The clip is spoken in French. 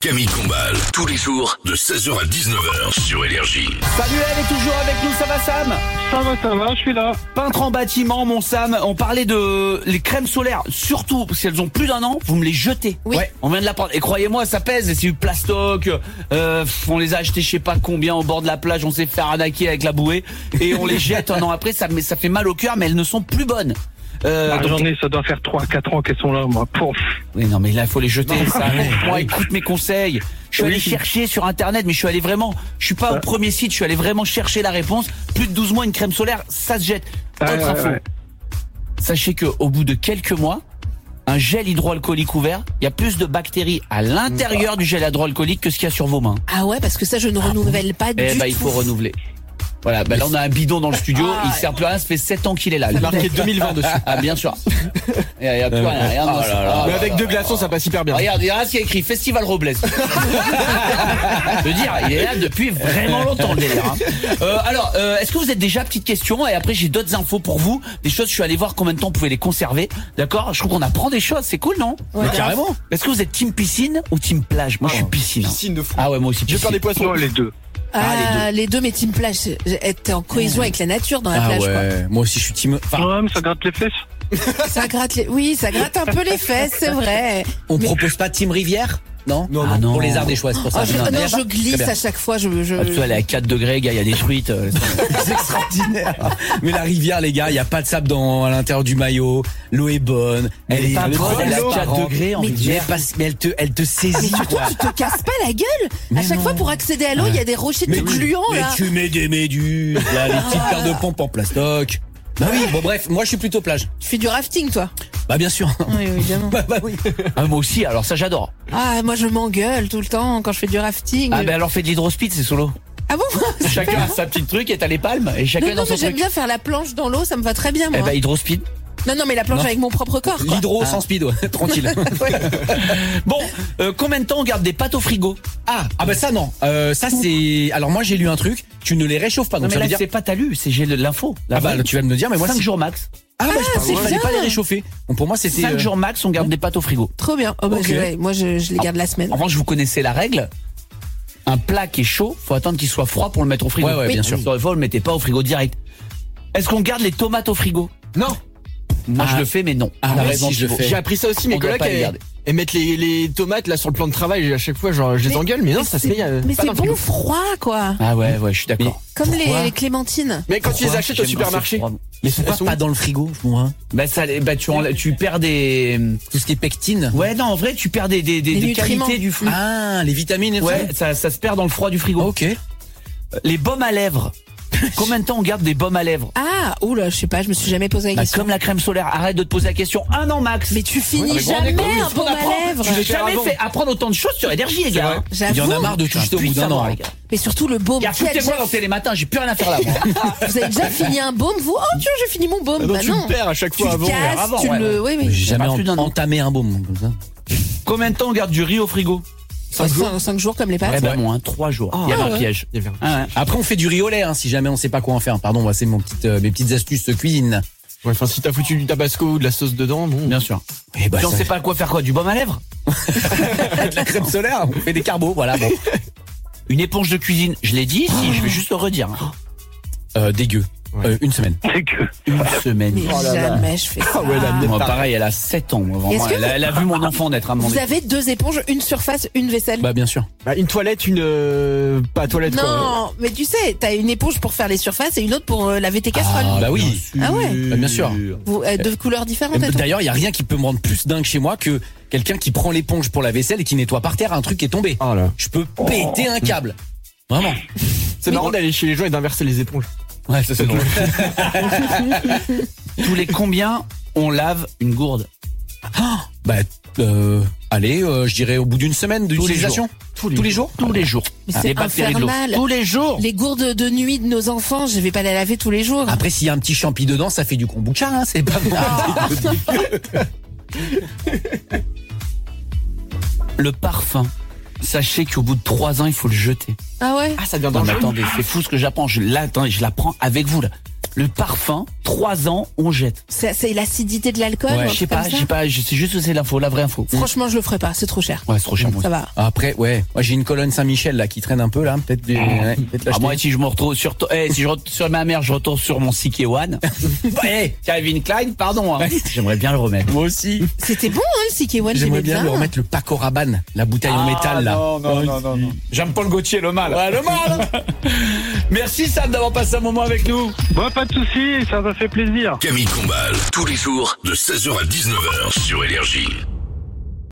Camille Combal, tous les jours de 16h à 19h sur Énergie. Salut, elle est toujours avec nous, ça va Sam? Ça va, je suis là. Peintre en bâtiment, mon Sam, on parlait de les crèmes solaires, surtout si elles ont plus d'1 an, vous me les jetez. Oui. Ouais, on vient de la prendre. Et croyez-moi, ça pèse, c'est du plastoc, on les a achetés je sais pas combien au bord de la plage, on s'est fait arnaquer avec la bouée, et on les jette 1 an après, ça fait mal au cœur, mais elles ne sont plus bonnes. J'en ai, ça doit faire 3-4 ans qu'elles sont là, moi. Pouf. Oui, non, mais là, il faut les jeter. Ça. Moi, écoute mes conseils. Je suis allé chercher sur Internet, mais je suis pas au premier site, je suis allé vraiment chercher la réponse. Plus de 12 mois, une crème solaire, ça se jette. Autre info. Sachez que au bout de quelques mois, un gel hydroalcoolique ouvert, il y a plus de bactéries à l'intérieur du gel hydroalcoolique que ce qu'il y a sur vos mains. Ah ouais, parce que ça, je ne renouvelle pas du tout. Il faut renouveler. Voilà, là on a un bidon dans le studio, il sert plus à rien, ça fait 7 ans qu'il est là. Il est marqué 2020 dessus. Ah bien sûr. Il y a plus rien. Mais avec 2 glaçons, ça passe hyper bien. Regarde ce qu'il y a écrit, Festival Robles. Je veux dire, il est là depuis vraiment longtemps le délire. Alors, est-ce que vous êtes déjà, petite question, et après j'ai d'autres infos pour vous, des choses, je suis allé voir combien de temps vous pouvez les conserver, d'accord? Je trouve qu'on apprend des choses, c'est cool, non? Ouais. Mais carrément. Est-ce que vous êtes team piscine ou team plage? Moi je suis piscine. Piscine de fou. Ah ouais, moi aussi Je vais faire piscine. des poissons. Non, les deux. Les deux, mais team plage, être en cohésion avec la nature dans la plage, ouais, moi aussi je suis team. Ouais, mais ça gratte les fesses. quoi. Ça gratte ça gratte un peu les fesses, c'est vrai. On propose pas Team Rivière? Non, Ah non. Pour les arts des choix, c'est pour ça. Je glisse à chaque fois, Ah, tu vois, elle est à 4 degrés, gars, il y a des truites. C'est extraordinaire. Mais la rivière, les gars, il y a pas de sable à l'intérieur du maillot. L'eau est bonne. Elle est pas bonne, elle est à 4 transparente. degrés en Mais rivière. Mais elle te saisit, Mais quoi. tu te casses pas la gueule. À chaque fois, pour accéder à l'eau, il y a des rochers tout gluants, Mais là. tu mets des méduses, là, les petites paires de pompes en plastoc. Bah oui, bon bref, moi je suis plutôt plage. Tu fais du rafting, toi? Bah bien sûr. Oui, évidemment. bah oui. Ah, moi aussi, alors ça j'adore. Ah, moi, je m'engueule tout le temps quand je fais du rafting. Ah ben alors fais de l'hydrospeed, c'est solo. Ah bon? Chacun a sa petite truc et t'as les palmes et chacun Non, dans non, son mais j'aime truc. bien faire la planche dans l'eau, ça me va très bien, moi. Eh ben hydrospeed. Non, mais la planche avec mon propre corps, quoi. L'hydro sans speed, ouais. Tranquille. Bon, combien de temps on garde des pâtes au frigo? Ah bah ça non. Ça c'est. Alors moi j'ai lu un truc. Tu ne les réchauffes pas. Non Donc mais ça là veut dire. c'est pas t'as lu, c'est j'ai l'info. Ah bah tu vas me le dire, mais moi 5 c'est. jours max. Ah bah je pensais qu'il fallait bien. pas les réchauffer. Donc pour moi c'était. 5 jours max, on garde des pâtes au frigo. Trop bien. Oh, bah, Ok. moi, je les garde la semaine. En revanche, vous connaissez la règle. Un plat qui est chaud, faut attendre qu'il soit froid pour le mettre au frigo. Ouais, bien sûr. Sur le fois, vous le mettez pas au frigo direct. Est-ce qu'on garde les tomates au frigo? Non. Moi je le fais, mais non. Ah, La moi raison, aussi, je le Thibaut. fais. J'ai appris ça aussi, mes On doit collègues pas les garder. elles mettent les tomates là sur le plan de travail. À chaque fois, genre, je les engueule, mais non, ça se met. Mais pas c'est dans le frigo. bon froid, quoi. Ah ouais, je suis d'accord. Comme Pourquoi les clémentines. Mais quand tu les achètes au J'aime supermarché, bien, c'est froid. Mais pourquoi pas dans le frigo, moi? Bah tu perds des. Tout ce qui est pectine. Ouais, non, en vrai, tu perds des nutriments. qualités du fruit. Ah, les vitamines et tout. Ouais, ça se perd dans le froid du frigo. Ok. Les baumes à lèvres. Combien de temps on garde des baumes à lèvres? Ah, oula, je sais pas, je me suis jamais posé la Bah, question. comme la crème solaire, arrête de te poser la question. 1 an max. Mais tu finis Ouais, jamais mais un baume à lèvres. Tu n'as jamais fait apprendre autant de choses sur énergie, les gars. J'avoue. Il y en a marre de tout juste au bout d'un an. les gars. Mais surtout le baume. Regarde, Qui a foutez-moi déjà- dans Télématin, j'ai plus rien à faire là. moi. Vous avez déjà fini un baume, vous? Oh, tiens, j'ai fini mon baume. donc Bah tu non. le perds à chaque Tu fois le avant. casses, avant, tu ouais. le. Oui, J'ai oui. jamais pas plus d'un an. entamé un baume comme ça. Combien de temps on garde du riz au frigo? 5 jours comme les pâtes. Eh ben moins, 3 jours. Il y a Ah, un ouais. piège. Il y avait un- Ah ouais. Après on fait du riz au lait hein, si jamais on sait pas quoi en faire. Pardon, moi c'est mes petites astuces cuisine. Ouais, enfin, si t'as foutu du tabasco ou de la sauce dedans, bon. Bien sûr. Et bah Si on ça- sait pas quoi faire quoi, du baume à lèvres? avec la crème solaire, on fait des carbos, voilà. Bon. Une éponge de cuisine, je l'ai dit, si, je vais juste le redire. Dégueu. Ouais. Une semaine. C'est que. Une semaine. Mais Oh là là. jamais je fais ça. ouais, la mienne. Moi, pareil, elle a 7 ans, moi, vraiment. Est-ce que Elle a vu mon enfant naître à mon Vous avez 2 éponges, une surface, une vaisselle. Bah bien sûr. Bah, une toilette, pas toilette quoi. Non, mais tu sais, t'as une éponge pour faire les surfaces et une autre pour laver tes casseroles. Ah bah oui. Ah ouais. Bah, bien sûr. Vous, de couleurs différentes. elles sont- D'ailleurs, il y a rien qui peut me rendre plus dingue chez moi que quelqu'un qui prend l'éponge pour la vaisselle et qui nettoie par terre un truc qui est tombé. Oh là. Je peux péter un câble. Vraiment. C'est marrant d'aller chez les gens et d'inverser les éponges. Ouais, ça c'est drôle. Tous les combien on lave une gourde? Bah allez, je dirais au bout d'une semaine d'utilisation. Tous les jours. Tous les jours. Mais c'est Les bactéries de l'eau. infernal. Tous les jours. Les gourdes de nuit de nos enfants, je vais pas les laver tous les jours. Après, s'il y a un petit champi dedans, ça fait du kombucha, hein, c'est pas Le parfum. Sachez qu'au bout de 3 ans, il faut le jeter. Ah ouais? Ah, ça devient Non, mais dangereux. attendez, c'est fou ce que j'apprends. Je l'apprends avec vous, là. le parfum, 3 ans, on jette. C'est l'acidité de l'alcool. Ouais. ou un Je sais truc comme pas, ça je sais juste que c'est l'info, la vraie info. Franchement, je le ferai pas, c'est trop cher. Ouais, c'est trop cher. moi. Ça va. Après, ouais. Moi, j'ai une colonne Saint-Michel, là, qui traîne un peu, là. Peut-être l'acheter. Ah, moi, si je me retrouve sur, si je retourne sur ma mère, je retourne sur mon CK One. Calvin Klein, pardon, hein. J'aimerais bien le remettre. Moi aussi. C'était bon, hein, le CK1, J'aimerais j'aimais bien bien. me remettre le Paco Rabanne, la bouteille en métal, là. Non. J'aime Paul Gaultier, le mal. Ouais, le mal. Merci Sam d'avoir passé un moment avec nous. Bon, pas de soucis, ça m'a fait plaisir. Camille Combal, tous les jours de 16h à 19h sur Énergie.